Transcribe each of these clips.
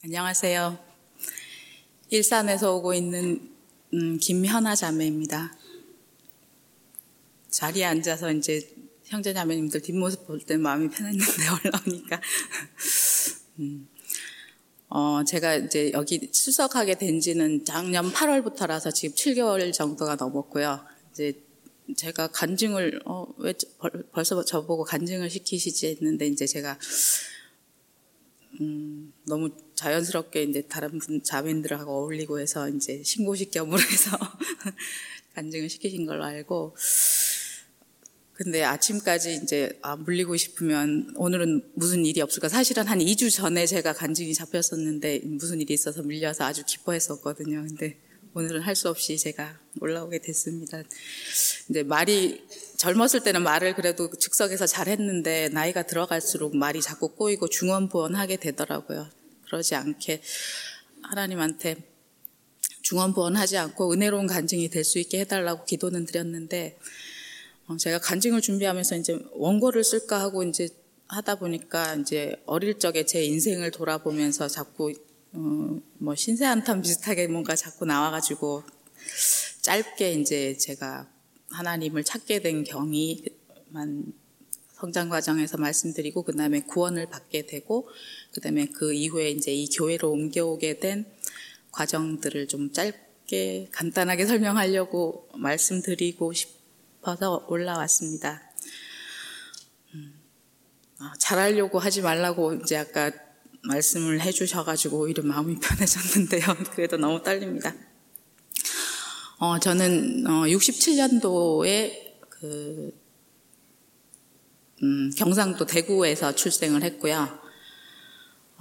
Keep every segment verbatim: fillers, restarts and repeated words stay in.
안녕하세요. 일산에서 오고 있는 음, 김현아 자매입니다. 자리에 앉아서 이제 형제 자매님들 뒷모습 볼 때 마음이 편했는데 올라오니까 음, 어, 제가 이제 여기 출석하게 된 지는 작년 팔월부터라서 지금 칠 개월 정도가 넘었고요. 이제 제가 간증을 어, 왜 벌, 벌써 저보고 간증을 시키시지 했는데 이제 제가 음, 너무 자연스럽게 이제 다른 분 자매들하고 어울리고 해서 이제 신고식 겸으로 해서 간증을 시키신 걸로 알고, 근데 아침까지 이제 아, 물리고 싶으면 오늘은 무슨 일이 없을까. 사실은 한 이 주 전에 제가 간증이 잡혔었는데 무슨 일이 있어서 밀려서 아주 기뻐했었거든요. 근데 오늘은 할 수 없이 제가 올라오게 됐습니다. 이제 말이 젊었을 때는 말을 그래도 즉석에서 잘했는데 나이가 들어갈수록 말이 자꾸 꼬이고 중언부언하게 되더라고요. 그러지 않게 하나님한테 중언부언하지 않고 은혜로운 간증이 될 수 있게 해달라고 기도는 드렸는데, 어, 제가 간증을 준비하면서 이제 원고를 쓸까 하고 이제 하다 보니까 이제 어릴 적에 제 인생을 돌아보면서 자꾸 어, 뭐 신세한탄 비슷하게 뭔가 자꾸 나와가지고 짧게 이제 제가 하나님을 찾게 된 경위만 성장 과정에서 말씀드리고, 그 다음에 구원을 받게 되고, 그 다음에 그 이후에 이제 이 교회로 옮겨오게 된 과정들을 좀 짧게 간단하게 설명하려고 말씀드리고 싶어서 올라왔습니다. 음, 아, 잘하려고 하지 말라고 이제 아까 말씀을 해주셔가지고 오히려 마음이 편해졌는데요. 그래도 너무 떨립니다. 어, 저는 어, 육십칠 년도에 그 음, 경상도 대구에서 출생을 했고요. 어,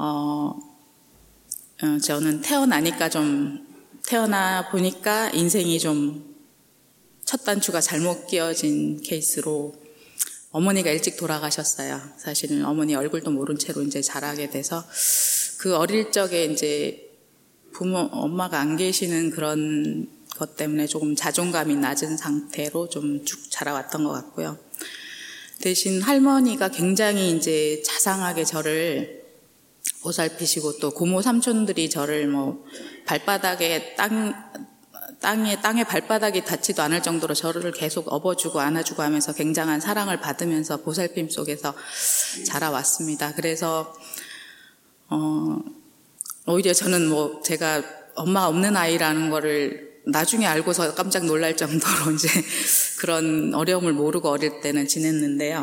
어, 저는 태어나니까 좀 태어나 보니까 인생이 좀 첫 단추가 잘못 끼어진 케이스로 어머니가 일찍 돌아가셨어요. 사실은 어머니 얼굴도 모른 채로 이제 자라게 돼서 그 어릴 적에 이제 부모 엄마가 안 계시는 그런 것 때문에 조금 자존감이 낮은 상태로 좀 쭉 자라왔던 것 같고요. 대신 할머니가 굉장히 이제 자상하게 저를 보살피시고, 또 고모 삼촌들이 저를 뭐 발바닥에 땅, 땅에, 땅에 발바닥이 닿지도 않을 정도로 저를 계속 업어주고 안아주고 하면서 굉장한 사랑을 받으면서 보살핌 속에서 자라왔습니다. 그래서, 어, 오히려 저는 뭐 제가 엄마가 없는 아이라는 거를 나중에 알고서 깜짝 놀랄 정도로 이제 그런 어려움을 모르고 어릴 때는 지냈는데요.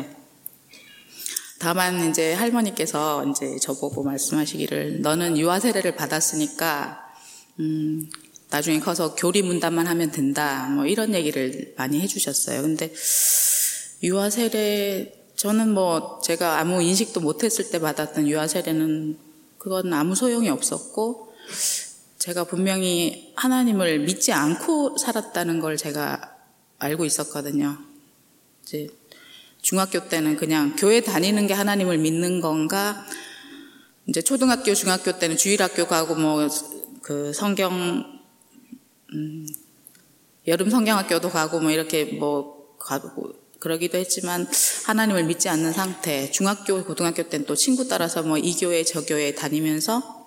다만 이제 할머니께서 이제 저보고 말씀하시기를, 너는 유아 세례를 받았으니까 음, 나중에 커서 교리 문답만 하면 된다, 뭐 이런 얘기를 많이 해주셨어요. 근데 유아 세례, 저는 뭐 제가 아무 인식도 못했을 때 받았던 유아 세례는 그건 아무 소용이 없었고, 제가 분명히 하나님을 믿지 않고 살았다는 걸 제가 알고 있었거든요. 이제 중학교 때는 그냥 교회 다니는 게 하나님을 믿는 건가, 이제 초등학교, 중학교 때는 주일학교 가고 뭐 그 성경, 음, 여름 성경학교도 가고 뭐 이렇게 뭐 가고 그러기도 했지만 하나님을 믿지 않는 상태. 중학교, 고등학교 때는 또 친구 따라서 뭐 이 교회, 저 교회 다니면서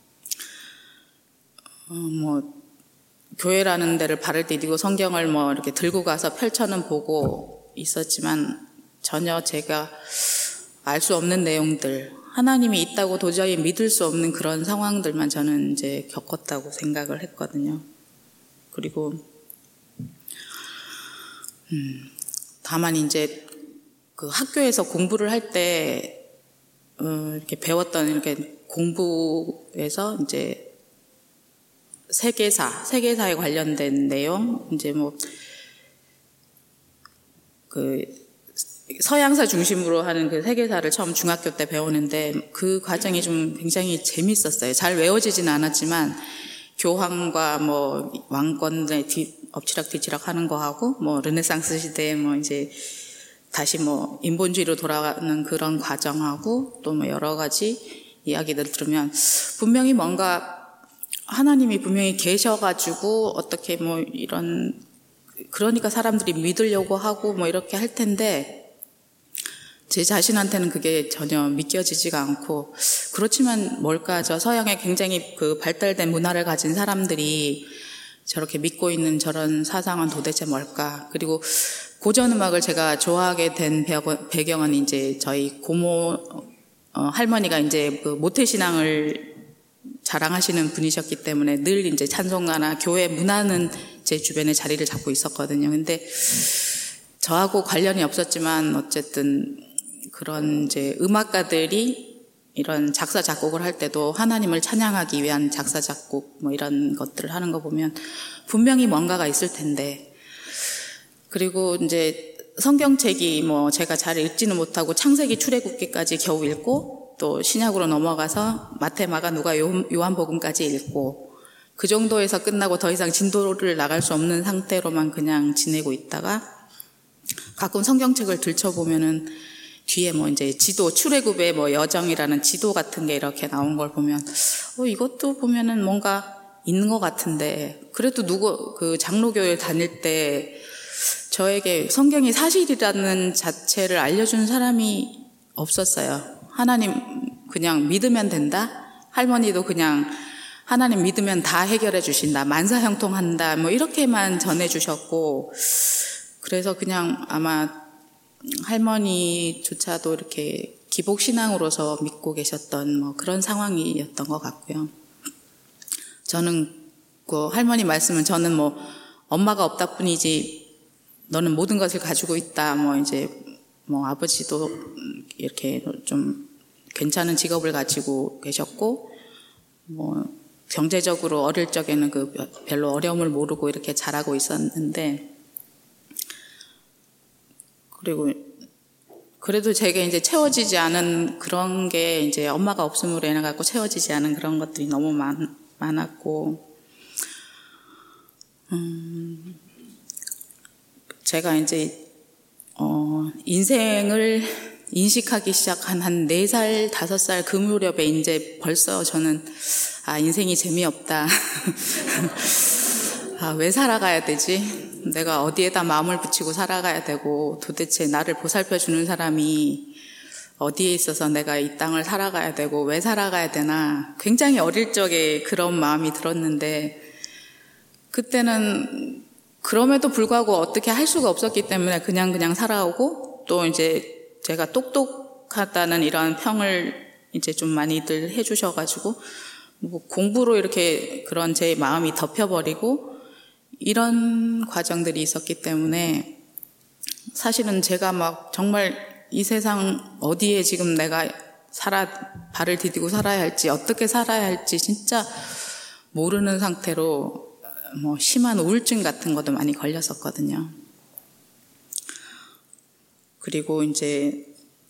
어, 뭐, 교회라는 데를 발을 디디고 성경을 뭐 이렇게 들고 가서 펼쳐는 보고 있었지만 전혀 제가 알 수 없는 내용들, 하나님이 있다고 도저히 믿을 수 없는 그런 상황들만 저는 이제 겪었다고 생각을 했거든요. 그리고, 음, 다만 이제 그 학교에서 공부를 할 때, 어, 이렇게 배웠던 이렇게 공부에서 이제 세계사, 세계사에 관련된 내용, 이제 뭐, 그, 서양사 중심으로 하는 그 세계사를 처음 중학교 때 배우는데 그 과정이 좀 굉장히 재밌었어요. 잘 외워지진 않았지만, 교황과 뭐, 왕권에 뒤, 엎치락 뒤치락 하는 거 하고, 뭐, 르네상스 시대에 뭐 이제 다시 뭐, 인본주의로 돌아가는 그런 과정하고, 또 뭐 여러 가지 이야기들 들으면 분명히 뭔가 하나님이 분명히 계셔가지고 어떻게 뭐 이런, 그러니까 사람들이 믿으려고 하고 뭐 이렇게 할 텐데, 제 자신한테는 그게 전혀 믿겨지지가 않고, 그렇지만 뭘까, 저 서양에 굉장히 그 발달된 문화를 가진 사람들이 저렇게 믿고 있는 저런 사상은 도대체 뭘까? 그리고 고전 음악을 제가 좋아하게 된 배경은 이제 저희 고모 어, 할머니가 이제 그 모태신앙을 자랑하시는 분이셨기 때문에 늘 이제 찬송가나 교회 문화는 제 주변에 자리를 잡고 있었거든요. 근데 저하고 관련이 없었지만 어쨌든 그런 이제 음악가들이 이런 작사 작곡을 할 때도 하나님을 찬양하기 위한 작사 작곡 뭐 이런 것들을 하는 거 보면 분명히 뭔가가 있을 텐데, 그리고 이제 성경책이 뭐 제가 잘 읽지는 못하고 창세기 출애굽기까지 겨우 읽고 또 신약으로 넘어가서 마태 마가 누가 요한복음까지 읽고 그 정도에서 끝나고 더 이상 진도를 나갈 수 없는 상태로만 그냥 지내고 있다가 가끔 성경책을 들춰보면은 뒤에 뭐 이제 지도, 출애굽의 뭐 여정이라는 지도 같은 게 이렇게 나온 걸 보면, 어, 이것도 보면은 뭔가 있는 것 같은데, 그래도 누구, 그 장로교회 다닐 때 저에게 성경이 사실이라는 자체를 알려준 사람이 없었어요. 하나님 그냥 믿으면 된다? 할머니도 그냥 하나님 믿으면 다 해결해 주신다. 만사형통한다. 뭐 이렇게만 전해주셨고, 그래서 그냥 아마 할머니조차도 이렇게 기복신앙으로서 믿고 계셨던 뭐 그런 상황이었던 것 같고요. 저는 그 할머니 말씀은 저는 뭐 엄마가 없다 뿐이지 너는 모든 것을 가지고 있다. 뭐 이제 뭐 아버지도 이렇게 좀 괜찮은 직업을 가지고 계셨고 뭐 경제적으로 어릴 적에는 그 별로 어려움을 모르고 이렇게 자라고 있었는데, 그리고 그래도 제게 이제 채워지지 않은 그런 게 이제 엄마가 없음으로 인해 갖고 채워지지 않은 그런 것들이 너무 많, 많았고, 음, 제가 이제 어, 인생을 인식하기 시작한 한 네 살, 다섯 살 그 무렵에 이제 벌써 저는 아, 인생이 재미없다. 아, 왜 살아가야 되지? 내가 어디에다 마음을 붙이고 살아가야 되고 도대체 나를 보살펴 주는 사람이 어디에 있어서 내가 이 땅을 살아가야 되고 왜 살아가야 되나, 굉장히 어릴 적에 그런 마음이 들었는데, 그때는 그럼에도 불구하고 어떻게 할 수가 없었기 때문에 그냥 그냥 살아오고, 또 이제 제가 똑똑하다는 이런 평을 이제 좀 많이들 해주셔가지고 뭐 공부로 이렇게 그런 제 마음이 덮여버리고 이런 과정들이 있었기 때문에, 사실은 제가 막 정말 이 세상 어디에 지금 내가 살아 발을 디디고 살아야 할지, 어떻게 살아야 할지 진짜 모르는 상태로 뭐 심한 우울증 같은 것도 많이 걸렸었거든요. 그리고 이제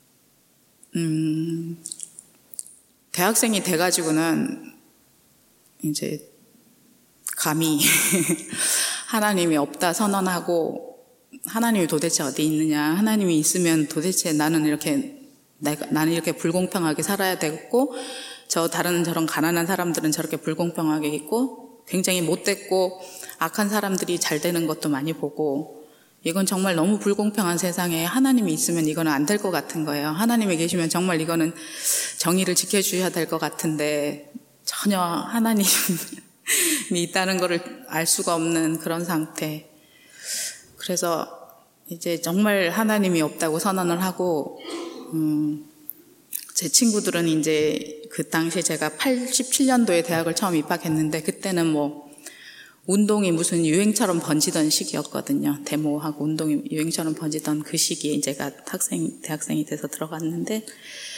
음 대학생이 돼가지고는 이제 감히 하나님이 없다 선언하고, 하나님이 도대체 어디 있느냐, 하나님이 있으면 도대체 나는 이렇게 내가, 나는 이렇게 불공평하게 살아야 되겠고, 저 다른 저런 가난한 사람들은 저렇게 불공평하게 있고, 굉장히 못됐고 악한 사람들이 잘 되는 것도 많이 보고, 이건 정말 너무 불공평한 세상에 하나님이 있으면 이거는 안 될 것 같은 거예요. 하나님이 계시면 정말 이거는 정의를 지켜주셔야 될 것 같은데 전혀 하나님이 있다는 것을 알 수가 없는 그런 상태. 그래서 이제 정말 하나님이 없다고 선언을 하고, 음, 제 친구들은 이제 그 당시에 제가 팔십칠 년도에 대학을 처음 입학했는데, 그때는 뭐 운동이 무슨 유행처럼 번지던 시기였거든요. 데모하고 운동이 유행처럼 번지던 그 시기에 제가 학생, 대학생이 돼서 들어갔는데,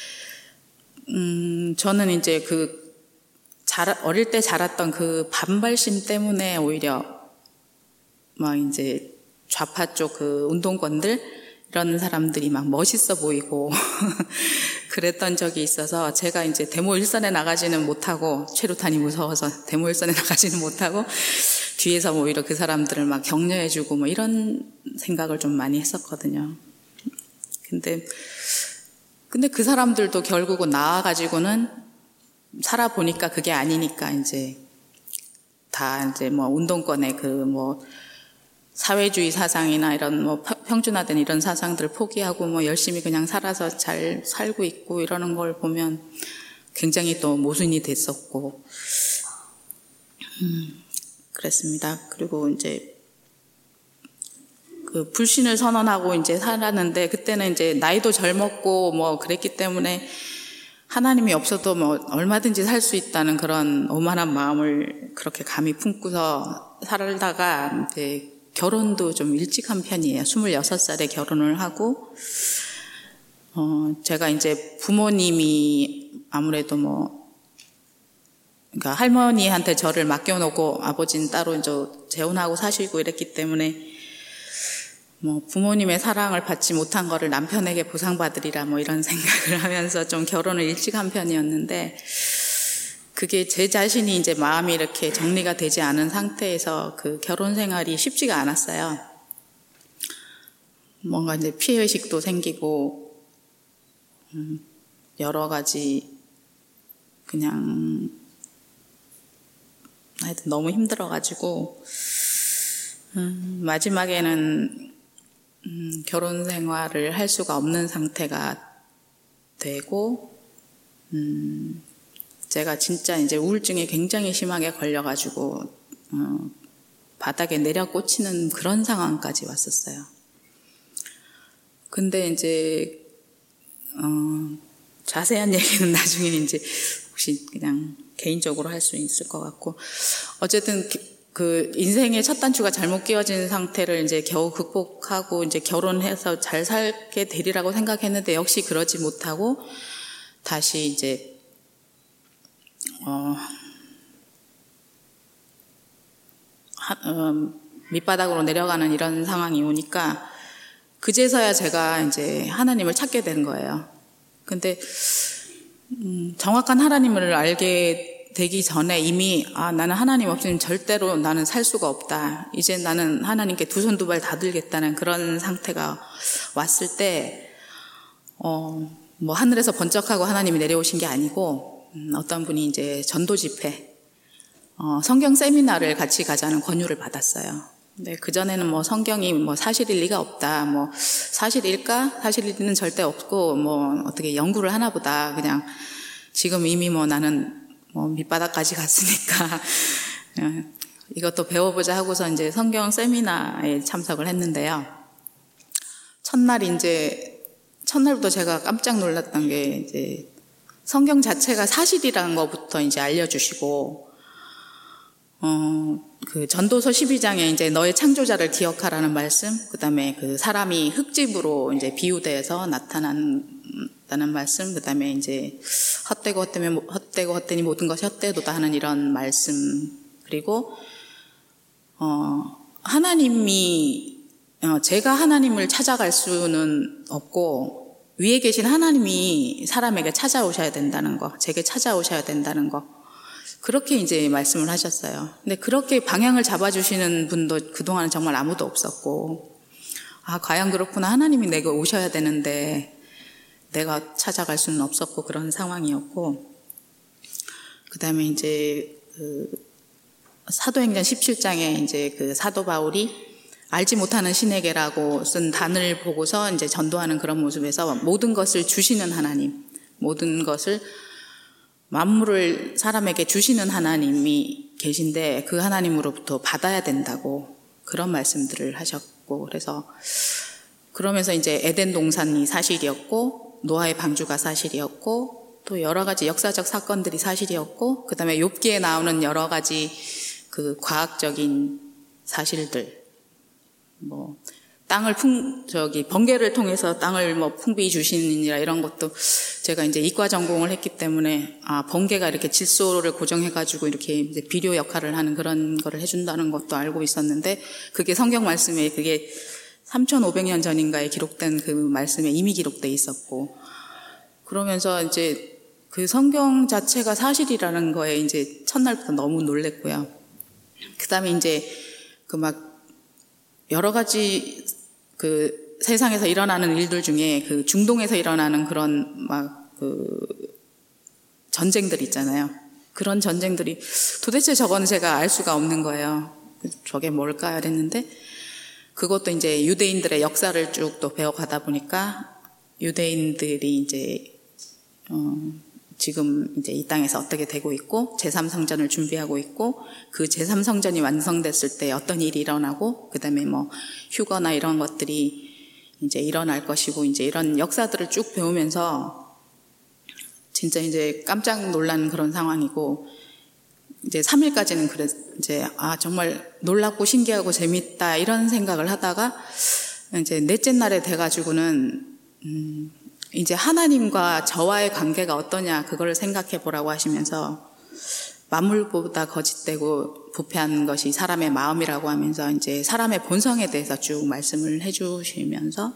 음, 저는 이제 그, 자, 어릴 때 자랐던 그 반발심 때문에 오히려 막 이제 좌파 쪽 그 운동권들, 이런 사람들이 막 멋있어 보이고 그랬던 적이 있어서, 제가 이제 데모 일선에 나가지는 못하고, 최루탄이 무서워서 데모 일선에 나가지는 못하고 뒤에서 오히려 그 사람들을 막 격려해주고 뭐 이런 생각을 좀 많이 했었거든요. 근데 근데 그 사람들도 결국은 나와가지고는 살아보니까 그게 아니니까 이제 다 이제 뭐 운동권에 그 뭐 사회주의 사상이나 이런 뭐 평준화된 이런 사상들을 포기하고 뭐 열심히 그냥 살아서 잘 살고 있고 이러는 걸 보면 굉장히 또 모순이 됐었고, 음, 그랬습니다. 그리고 이제 그 불신을 선언하고 이제 살았는데, 그때는 이제 나이도 젊었고 뭐 그랬기 때문에 하나님이 없어도 뭐 얼마든지 살 수 있다는 그런 오만한 마음을 그렇게 감히 품고서 살다가 이제 결혼도 좀 일찍 한 편이에요. 스물여섯 살에 결혼을 하고, 어, 제가 이제 부모님이 아무래도 뭐, 그러니까 할머니한테 저를 맡겨놓고 아버지는 따로 이제 재혼하고 사시고 이랬기 때문에 뭐 부모님의 사랑을 받지 못한 거를 남편에게 보상받으리라 뭐 이런 생각을 하면서 좀 결혼을 일찍 한 편이었는데, 그게 제 자신이 이제 마음이 이렇게 정리가 되지 않은 상태에서 그 결혼 생활이 쉽지가 않았어요. 뭔가 이제 피해의식도 생기고, 음, 여러 가지 그냥 하여튼 너무 힘들어가지고, 음, 마지막에는 음, 결혼 생활을 할 수가 없는 상태가 되고, 음, 제가 진짜 이제 우울증이 굉장히 심하게 걸려가지고, 어, 바닥에 내려 꽂히는 그런 상황까지 왔었어요. 근데 이제, 어, 자세한 얘기는 나중에 이제 혹시 그냥 개인적으로 할 수 있을 것 같고, 어쨌든 그 인생의 첫 단추가 잘못 끼워진 상태를 이제 겨우 극복하고 이제 결혼해서 잘 살게 되리라고 생각했는데 역시 그러지 못하고 다시 이제 어, 하, 어, 밑바닥으로 내려가는 이런 상황이 오니까 그제서야 제가 이제 하나님을 찾게 된 거예요. 근데 음, 정확한 하나님을 알게 되기 전에 이미 아 나는 하나님 없으면 절대로 나는 살 수가 없다. 이제 나는 하나님께 두 손 두 발 다 들겠다는 그런 상태가 왔을 때 어, 뭐 하늘에서 번쩍하고 하나님이 내려오신 게 아니고 음, 어떤 분이 이제 전도 집회, 어, 성경 세미나를 같이 가자는 권유를 받았어요. 근데 그전에는 뭐 성경이 뭐 사실일 리가 없다, 뭐 사실일까? 사실일은 절대 없고, 뭐 어떻게 연구를 하나 보다. 그냥 지금 이미 뭐 나는 뭐 밑바닥까지 갔으니까, 이것도 배워보자 하고서 이제 성경 세미나에 참석을 했는데요. 첫날 이제, 첫날부터 제가 깜짝 놀랐던 게 이제 성경 자체가 사실이라는 것부터 이제 알려주시고, 어, 그 전도서 십이 장에 이제 너의 창조자를 기억하라는 말씀, 그 다음에 그 사람이 흙집으로 이제 비유돼서 나타난다는 말씀, 그 다음에 이제 헛되고 헛되면, 헛되고 헛되니 모든 것이 헛되도다 하는 이런 말씀, 그리고, 어, 하나님이, 어, 제가 하나님을 찾아갈 수는 없고, 위에 계신 하나님이 사람에게 찾아오셔야 된다는 거, 제게 찾아오셔야 된다는 거, 그렇게 이제 말씀을 하셨어요. 근데 그렇게 방향을 잡아주시는 분도 그동안은 정말 아무도 없었고, 아, 과연 그렇구나. 하나님이 내게 오셔야 되는데, 내가 찾아갈 수는 없었고, 그런 상황이었고, 그 다음에 이제, 그, 사도행전 십칠 장에 이제 그 사도 바울이 알지 못하는 신에게라고 쓴 단을 보고서 이제 전도하는 그런 모습에서 모든 것을 주시는 하나님, 모든 것을 만물을 사람에게 주시는 하나님이 계신데 그 하나님으로부터 받아야 된다고 그런 말씀들을 하셨고, 그래서 그러면서 이제 에덴 동산이 사실이었고 노아의 방주가 사실이었고 또 여러 가지 역사적 사건들이 사실이었고 그 다음에 욥기에 나오는 여러 가지 그 과학적인 사실들, 뭐 땅을 풍 저기 번개를 통해서 땅을 뭐 풍비 주시느니라 이런 것도 제가 이제 이과 전공을 했기 때문에 아 번개가 이렇게 질소를 고정해 가지고 이렇게 이제 비료 역할을 하는 그런 거를 해준다는 것도 알고 있었는데 그게 성경 말씀에 그게 삼천오백 년 전인가에 기록된 그 말씀에 이미 기록돼 있었고, 그러면서 이제 그 성경 자체가 사실이라는 거에 이제 첫날부터 너무 놀랬고요. 그 다음에 이제 그 막 여러 가지 그 세상에서 일어나는 일들 중에 그 중동에서 일어나는 그런 막 그 전쟁들 있잖아요. 그런 전쟁들이 도대체 저거는 제가 알 수가 없는 거예요. 저게 뭘까 그랬는데 그것도 이제 유대인들의 역사를 쭉 또 배워가다 보니까 유대인들이 이제 어, 지금 이제 이 땅에서 어떻게 되고 있고 제삼 성전을 준비하고 있고 그 제삼 성전이 완성됐을 때 어떤 일이 일어나고 그다음에 뭐 휴거나 이런 것들이 이제 일어날 것이고 이제 이런 역사들을 쭉 배우면서 진짜 이제 깜짝 놀란 그런 상황이고 이제 삼 일까지는 그래 이제 아 정말 놀랍고 신기하고 재밌다 이런 생각을 하다가 이제 넷째 날에 돼 가지고는 음 이제 하나님과 저와의 관계가 어떠냐 그걸 생각해 보라고 하시면서 만물보다 거짓되고 부패한 것이 사람의 마음이라고 하면서 이제 사람의 본성에 대해서 쭉 말씀을 해 주시면서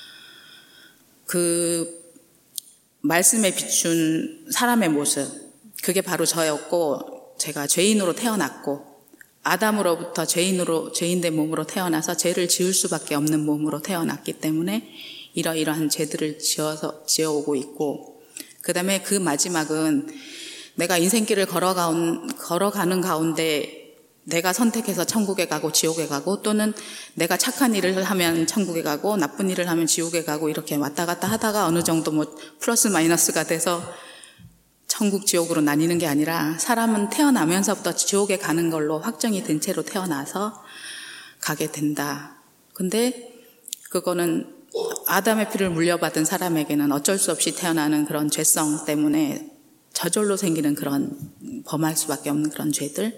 그 말씀에 비춘 사람의 모습 그게 바로 저였고 제가 죄인으로 태어났고 아담으로부터 죄인으로 죄인된 몸으로 태어나서 죄를 지을 수밖에 없는 몸으로 태어났기 때문에 이러이러한 죄들을 지어서 지어오고 있고 그다음에 그 마지막은 내가 인생길을 걸어가운, 걸어가는 가운데 내가 선택해서 천국에 가고 지옥에 가고 또는 내가 착한 일을 하면 천국에 가고 나쁜 일을 하면 지옥에 가고 이렇게 왔다 갔다 하다가 어느 정도 뭐 플러스 마이너스가 돼서 천국 지옥으로 나뉘는 게 아니라 사람은 태어나면서부터 지옥에 가는 걸로 확정이 된 채로 태어나서 가게 된다. 근데 그거는 아담의 피를 물려받은 사람에게는 어쩔 수 없이 태어나는 그런 죄성 때문에 저절로 생기는 그런 범할 수밖에 없는 그런 죄들.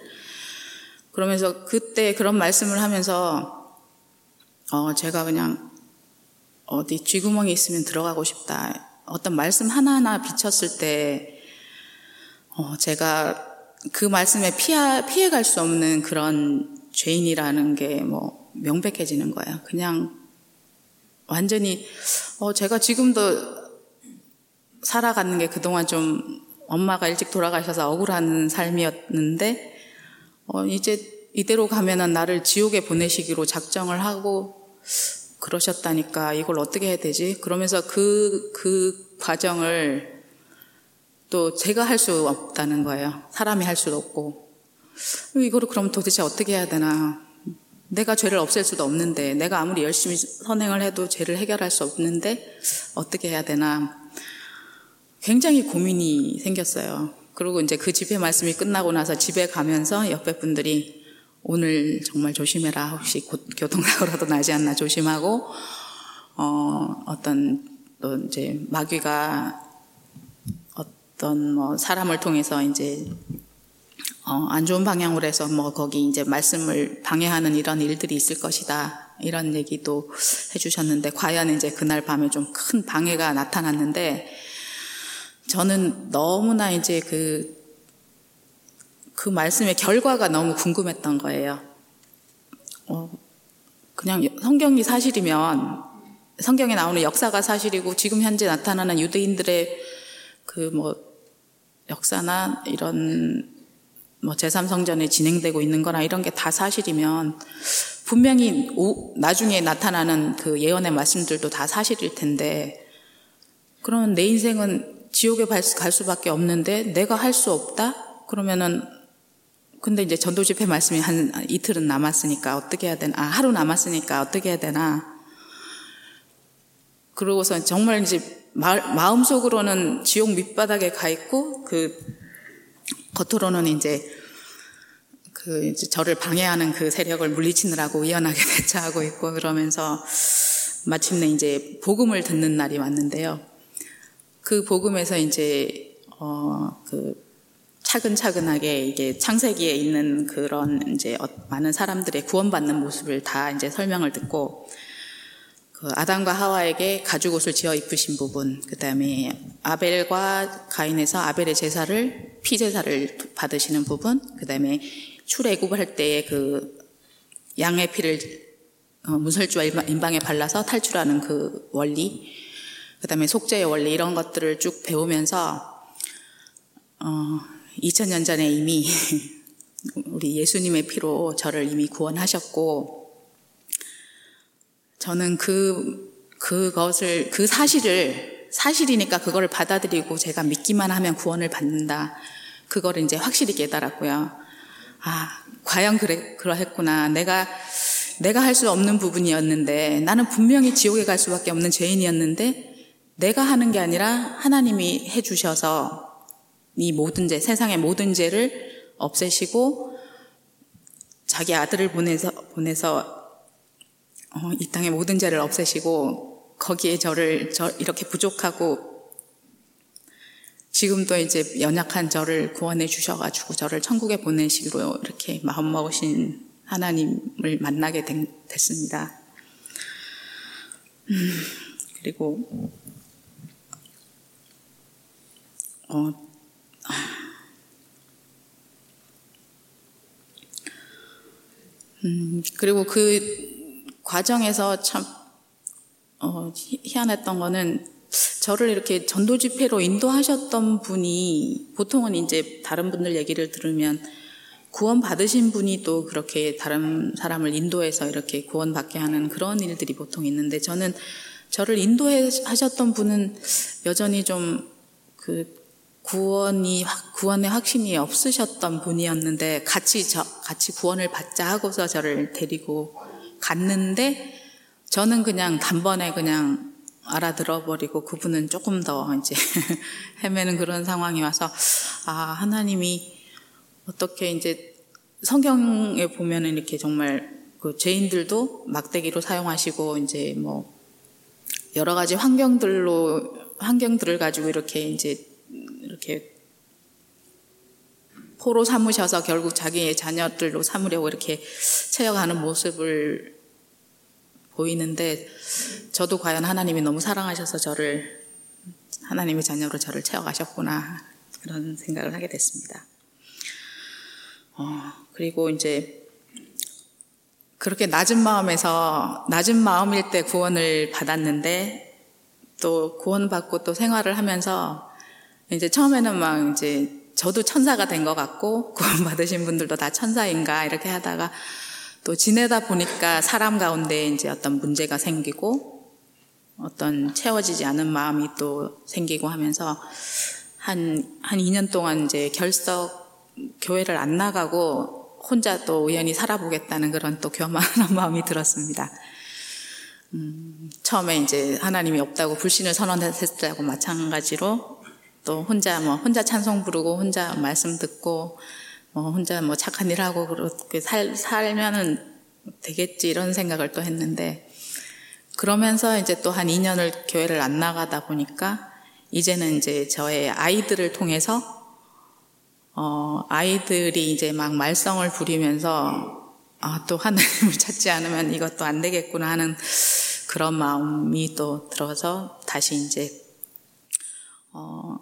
그러면서 그때 그런 말씀을 하면서 어 제가 그냥 어디 쥐구멍이 있으면 들어가고 싶다. 어떤 말씀 하나하나 비쳤을 때 어 제가 그 말씀에 피하, 피해갈 수 없는 그런 죄인이라는 게 뭐 명백해지는 거예요. 그냥 완전히 어 제가 지금도 살아가는 게 그동안 좀 엄마가 일찍 돌아가셔서 억울한 삶이었는데 어 이제 이대로 가면은 나를 지옥에 보내시기로 작정을 하고 그러셨다니까 이걸 어떻게 해야 되지? 그러면서 그, 그 과정을 또 제가 할 수 없다는 거예요. 사람이 할 수도 없고 이거를 그럼 도대체 어떻게 해야 되나? 내가 죄를 없앨 수도 없는데 내가 아무리 열심히 선행을 해도 죄를 해결할 수 없는데 어떻게 해야 되나 굉장히 고민이 생겼어요. 그리고 이제 그 집회 말씀이 끝나고 나서 집에 가면서 옆에 분들이 오늘 정말 조심해라. 혹시 곧 교통사고라도 나지 않나 조심하고 어, 어떤 또 이제 마귀가 어떤 뭐 사람을 통해서 이제 어, 안 좋은 방향으로 해서 뭐 거기 이제 말씀을 방해하는 이런 일들이 있을 것이다. 이런 얘기도 해주셨는데 과연 이제 그날 밤에 좀 큰 방해가 나타났는데 저는 너무나 이제 그, 그 말씀의 결과가 너무 궁금했던 거예요. 어, 그냥 성경이 사실이면 성경에 나오는 역사가 사실이고 지금 현재 나타나는 유대인들의 그 뭐 역사나 이런 뭐 제삼 성전에 진행되고 있는 거나 이런 게 다 사실이면 분명히 오, 나중에 나타나는 그 예언의 말씀들도 다 사실일 텐데 그러면 내 인생은 지옥에 갈 수밖에 없는데 내가 할 수 없다? 그러면은 근데 이제 전도 집회 말씀이 한 이틀은 남았으니까 어떻게 해야 되나? 아, 하루 남았으니까 어떻게 해야 되나? 그러고서 정말 이제 마, 마음속으로는 지옥 밑바닥에 가 있고 그 겉으로는 이제 그 이제 저를 방해하는 그 세력을 물리치느라고 의연하게 대처하고 있고 그러면서 마침내 이제 복음을 듣는 날이 왔는데요. 그 복음에서 이제 어 그 차근차근하게 이게 창세기에 있는 그런 이제 많은 사람들의 구원받는 모습을 다 이제 설명을 듣고 그 아담과 하와에게 가죽 옷을 지어 입으신 부분, 그 다음에 아벨과 가인에서 아벨의 제사를 피 제사를 받으시는 부분, 그 다음에 출애굽할 때의 그 양의 피를 문설주와 인방에 발라서 탈출하는 그 원리, 그 다음에 속죄의 원리 이런 것들을 쭉 배우면서 어, 이천 년 전에 이미 우리 예수님의 피로 저를 이미 구원하셨고 저는 그, 그것을, 그 사실을, 사실이니까 그거를 받아들이고 제가 믿기만 하면 구원을 받는다. 그거를 이제 확실히 깨달았고요. 아, 과연 그래, 그러했구나. 내가 내가 할 수 없는 부분이었는데, 나는 분명히 지옥에 갈 수밖에 없는 죄인이었는데 내가 하는 게 아니라 하나님이 해주셔서 이 모든 죄, 세상의 모든 죄를 없애시고 자기 아들을 보내서 보내서 어, 이 땅의 모든 죄를 없애시고 거기에 저를 저 이렇게 부족하고 지금도 이제 연약한 저를 구원해 주셔가지고 저를 천국에 보내시기로 이렇게 마음먹으신 하나님을 만나게 된, 됐습니다. 음, 그리고 어, 음, 그리고 그 과정에서 참 어, 희한했던 거는 저를 이렇게 전도 집회로 인도하셨던 분이, 보통은 이제 다른 분들 얘기를 들으면 구원 받으신 분이 또 그렇게 다른 사람을 인도해서 이렇게 구원받게 하는 그런 일들이 보통 있는데, 저는 저를 인도하셨던 분은 여전히 좀 그 구원이, 구원의 확신이 없으셨던 분이었는데, 같이 저, 같이 구원을 받자 하고서 저를 데리고 갔는데, 저는 그냥 단번에 그냥 알아들어버리고 그분은 조금 더 이제 헤매는 그런 상황이 와서, 아, 하나님이 어떻게 이제 성경에 보면은 이렇게 정말 그 죄인들도 막대기로 사용하시고 이제 뭐 여러 가지 환경들로, 환경들을 가지고 이렇게 이제 이렇게 포로 삼으셔서 결국 자기의 자녀들로 삼으려고 이렇게 채워가는 모습을 보이는데, 저도 과연 하나님이 너무 사랑하셔서 저를, 하나님의 자녀로 저를 채워가셨구나, 그런 생각을 하게 됐습니다. 어, 그리고 이제 그렇게 낮은 마음에서, 낮은 마음일 때 구원을 받았는데, 또 구원받고 또 생활을 하면서 이제 처음에는 막 이제 저도 천사가 된 것 같고 구원받으신 분들도 다 천사인가 이렇게 하다가 또 지내다 보니까 사람 가운데 이제 어떤 문제가 생기고 어떤 채워지지 않은 마음이 또 생기고 하면서 한, 한 이 년 동안 이제 결석 교회를 안 나가고 혼자 또 우연히 살아보겠다는 그런 또 교만한 마음이 들었습니다. 음, 처음에 이제 하나님이 없다고 불신을 선언했을 때하고 마찬가지로 또 혼자 뭐 혼자 찬송 부르고 혼자 말씀 듣고 뭐 혼자 뭐 착한 일 하고 그렇게 살, 살면은 되겠지 이런 생각을 또 했는데, 그러면서 이제 또 한 이 년을 교회를 안 나가다 보니까 이제는 이제 저의 아이들을 통해서 어 아이들이 이제 막 말썽을 부리면서 아, 또 하나님을 찾지 않으면 이것도 안 되겠구나 하는 그런 마음이 또 들어서 다시 이제 어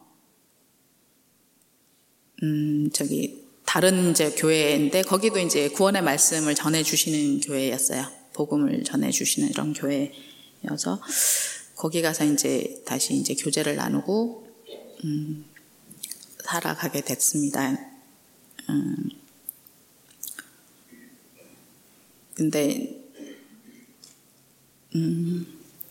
음, 저기, 다른 이제 교회인데, 거기도 이제 구원의 말씀을 전해주시는 교회였어요. 복음을 전해주시는 이런 교회여서, 거기 가서 이제 다시 이제 교제를 나누고, 음, 살아가게 됐습니다. 음, 근데, 음,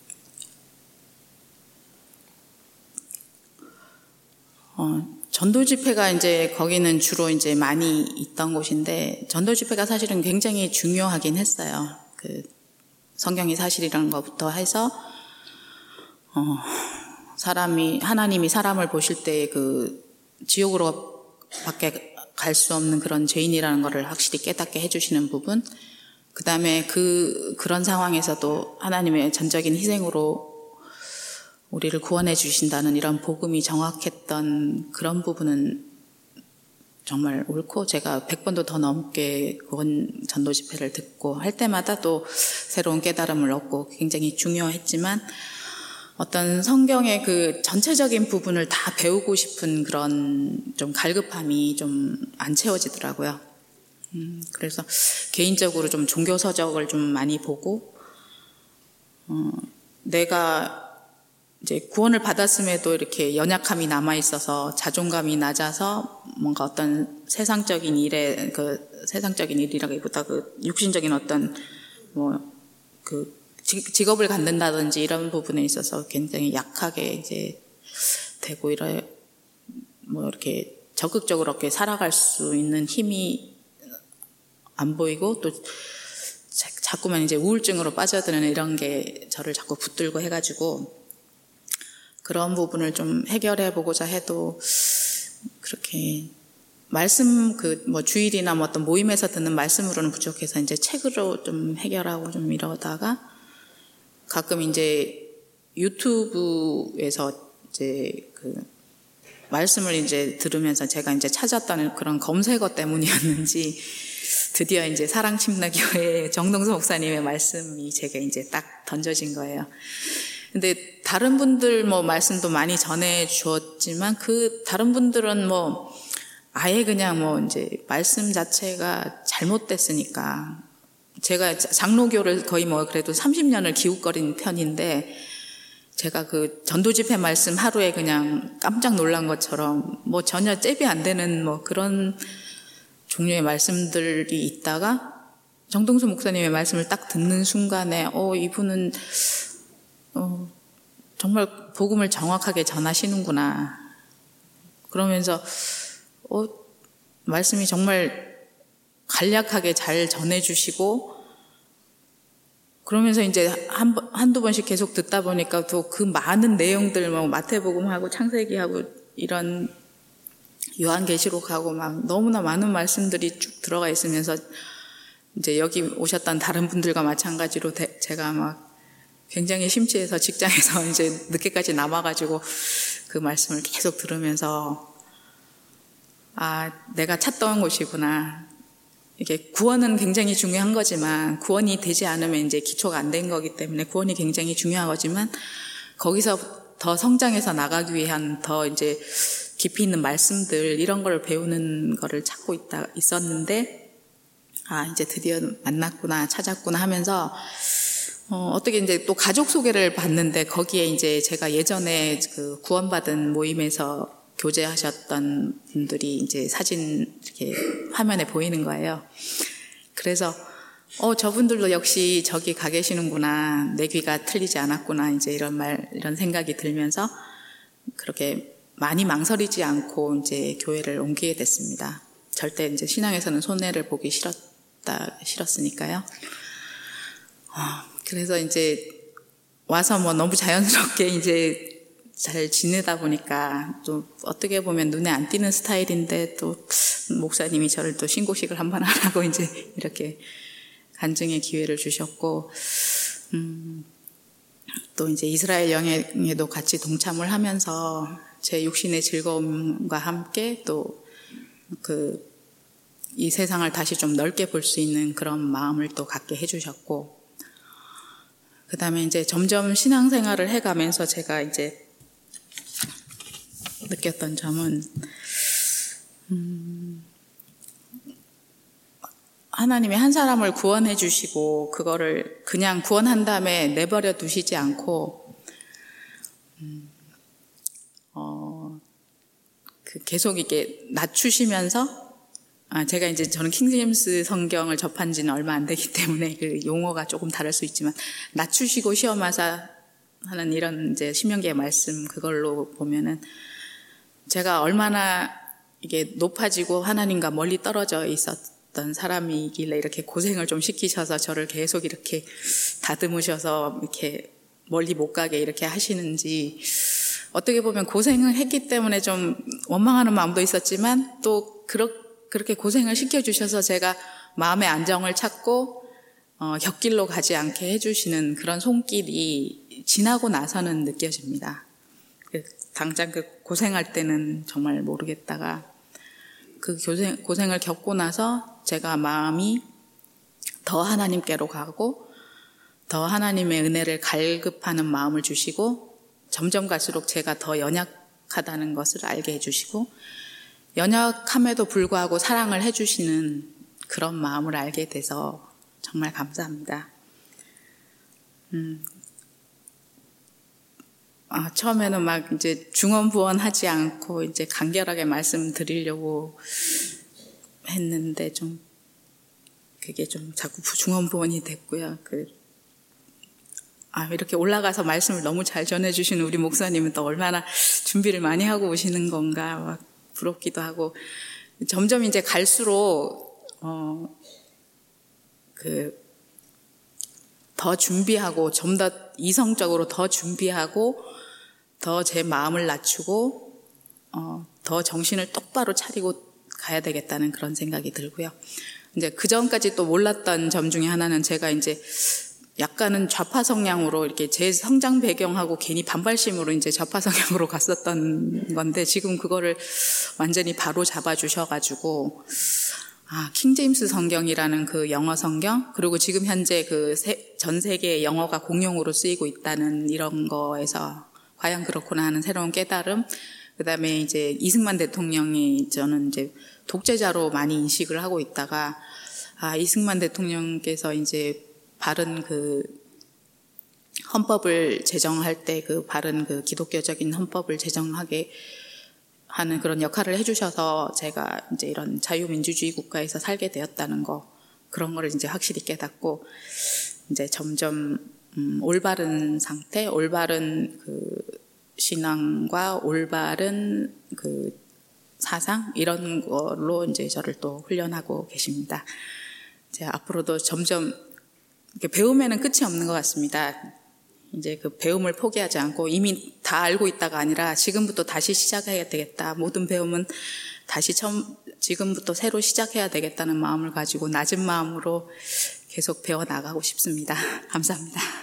어, 전도 집회가 이제 거기는 주로 이제 많이 있던 곳인데, 전도 집회가 사실은 굉장히 중요하긴 했어요. 그 성경이 사실이라는 것부터 해서 어, 사람이 하나님이 사람을 보실 때 그 지옥으로 밖에 갈 수 없는 그런 죄인이라는 것을 확실히 깨닫게 해주시는 부분, 그 다음에 그 그런 상황에서도 하나님의 전적인 희생으로 우리를 구원해 주신다는 이런 복음이 정확했던 그런 부분은 정말 옳고, 제가 백 번도 더 넘게 구원 전도 집회를 듣고 할 때마다 또 새로운 깨달음을 얻고 굉장히 중요했지만, 어떤 성경의 그 전체적인 부분을 다 배우고 싶은 그런 좀 갈급함이 좀 안 채워지더라고요. 음, 그래서 개인적으로 좀 종교 서적을 좀 많이 보고, 어, 내가 이제 구원을 받았음에도 이렇게 연약함이 남아 있어서 자존감이 낮아서 뭔가 어떤 세상적인 일에, 그 세상적인 일이라기보다 그 육신적인 어떤 뭐 그 직업을 갖는다든지 이런 부분에 있어서 굉장히 약하게 이제 되고, 이래 뭐 이렇게 적극적으로 이렇게 살아갈 수 있는 힘이 안 보이고, 또 자꾸만 이제 우울증으로 빠져드는 이런 게 저를 자꾸 붙들고 해가지고 그런 부분을 좀 해결해 보고자 해도 그렇게 말씀 그 뭐 주일이나 뭐 어떤 모임에서 듣는 말씀으로는 부족해서 이제 책으로 좀 해결하고 좀 이러다가 가끔 이제 유튜브에서 이제 그 말씀을 이제 들으면서 제가 이제 찾았다는 그런 검색어 때문이었는지 드디어 이제 사랑침례교회 정동수 목사님의 말씀이 제게 이제 딱 던져진 거예요. 근데 다른 분들 뭐 말씀도 많이 전해 주었지만 그 다른 분들은 뭐 아예 그냥 뭐 이제 말씀 자체가 잘못됐으니까 제가 장로교를 거의 뭐 그래도 삼십 년을 기웃거린 편인데 제가 그 전도 집회 말씀 하루에 그냥 깜짝 놀란 것처럼 뭐 전혀 잽이 안 되는 뭐 그런 종류의 말씀들이 있다가 정동수 목사님의 말씀을 딱 듣는 순간에 어 이분은 어 정말 복음을 정확하게 전하시는구나. 그러면서 어 말씀이 정말 간략하게 잘 전해주시고 그러면서 이제 한, 한두 번씩 계속 듣다 보니까 또 그 많은 내용들, 뭐 마태복음하고 창세기하고 이런 요한계시록하고 막 너무나 많은 말씀들이 쭉 들어가 있으면서 이제 여기 오셨던 다른 분들과 마찬가지로 대, 제가 막 굉장히 심취해서 직장에서 이제 늦게까지 남아가지고 그 말씀을 계속 들으면서 아, 내가 찾던 곳이구나. 이게 구원은 굉장히 중요한 거지만 구원이 되지 않으면 이제 기초가 안 된 거기 때문에 구원이 굉장히 중요한 거지만 거기서 더 성장해서 나가기 위한 더 이제 깊이 있는 말씀들 이런 걸 배우는 거를 찾고 있다 있었는데 아 이제 드디어 만났구나 찾았구나 하면서 어, 어떻게 이제 또 가족 소개를 받는데 거기에 이제 제가 예전에 그 구원받은 모임에서 교제하셨던 분들이 이제 사진 이렇게 화면에 보이는 거예요. 그래서 어 저분들도 역시 저기 가 계시는구나. 내 귀가 틀리지 않았구나. 이제 이런 말 이런 생각이 들면서 그렇게 많이 망설이지 않고 이제 교회를 옮기게 됐습니다. 절대 이제 신앙에서는 손해를 보기 싫었다 싫었으니까요. 어, 그래서 이제 와서 뭐 너무 자연스럽게 이제 잘 지내다 보니까 또 어떻게 보면 눈에 안 띄는 스타일인데 또 목사님이 저를 또 신고식을 한번 하라고 이제 이렇게 간증의 기회를 주셨고 음, 또 이제 이스라엘 여행에도 같이 동참을 하면서 제 육신의 즐거움과 함께 또 그 이 세상을 다시 좀 넓게 볼 수 있는 그런 마음을 또 갖게 해주셨고 그 다음에 이제 점점 신앙생활을 해가면서 제가 이제 느꼈던 점은 음, 하나님이 한 사람을 구원해 주시고 그거를 그냥 구원한 다음에 내버려 두시지 않고 음, 어, 그 계속 이게 낮추시면서 아, 제가 이제 저는 킹제임스 성경을 접한 지는 얼마 안 되기 때문에 그 용어가 조금 다를 수 있지만 낮추시고 시험하사 하는 이런 이제 신명기의 말씀 그걸로 보면은 제가 얼마나 이게 높아지고 하나님과 멀리 떨어져 있었던 사람이길래 이렇게 고생을 좀 시키셔서 저를 계속 이렇게 다듬으셔서 이렇게 멀리 못 가게 이렇게 하시는지 어떻게 보면 고생을 했기 때문에 좀 원망하는 마음도 있었지만 또 그렇, 그렇게 고생을 시켜주셔서 제가 마음의 안정을 찾고 어, 곁길로 가지 않게 해주시는 그런 손길이 지나고 나서는 느껴집니다. 당장 그 고생할 때는 정말 모르겠다가 그 고생, 고생을 겪고 나서 제가 마음이 더 하나님께로 가고 더 하나님의 은혜를 갈급하는 마음을 주시고 점점 갈수록 제가 더 연약하다는 것을 알게 해주시고 연약함에도 불구하고 사랑을 해주시는 그런 마음을 알게 돼서 정말 감사합니다. 음. 아, 처음에는 막 이제 중언부언하지 않고 이제 간결하게 말씀드리려고 했는데 좀 그게 좀 자꾸 중언부언이 됐고요. 그, 아, 이렇게 올라가서 말씀을 너무 잘 전해주시는 우리 목사님은 또 얼마나 준비를 많이 하고 오시는 건가 막 부럽기도 하고 점점 이제 갈수록 어, 그 더 준비하고 좀 더 이성적으로 더 준비하고 더 제 마음을 낮추고 어, 더 정신을 똑바로 차리고 가야 되겠다는 그런 생각이 들고요. 이제 그 전까지 또 몰랐던 점 중에 하나는 제가 이제 약간은 좌파 성향으로 이렇게 제 성장 배경하고 괜히 반발심으로 이제 좌파 성향으로 갔었던 건데 지금 그거를 완전히 바로 잡아 주셔가지고 아, 킹제임스 성경이라는 그 영어 성경, 그리고 지금 현재 그 전 세계 영어가 공용으로 쓰이고 있다는 이런 거에서 과연 그렇구나 하는 새로운 깨달음, 그 다음에 이제 이승만 대통령이 저는 이제 독재자로 많이 인식을 하고 있다가, 아, 이승만 대통령께서 이제 바른 그 헌법을 제정할 때 그 바른 그 기독교적인 헌법을 제정하게 하는 그런 역할을 해주셔서 제가 이제 이런 자유민주주의 국가에서 살게 되었다는 거, 그런 거를 이제 확실히 깨닫고, 이제 점점, 음, 올바른 상태, 올바른 그 신앙과 올바른 그 사상, 이런 걸로 이제 저를 또 훈련하고 계십니다. 이제 앞으로도 점점 이렇게 배움에는 끝이 없는 것 같습니다. 이제 그 배움을 포기하지 않고 이미 다 알고 있다가 아니라 지금부터 다시 시작해야 되겠다. 모든 배움은 다시 처음, 지금부터 새로 시작해야 되겠다는 마음을 가지고 낮은 마음으로 계속 배워나가고 싶습니다. 감사합니다.